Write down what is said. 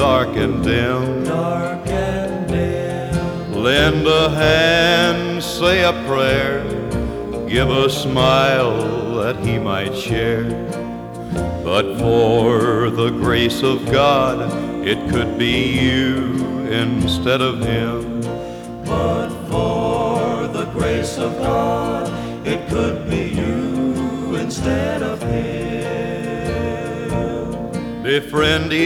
dark and dim. dark and dim. Lend a hand, say a prayer, give a smile that he might share. But for the grace of God, it could be you instead of him. But for the grace of God, it could be you instead of him. Befriend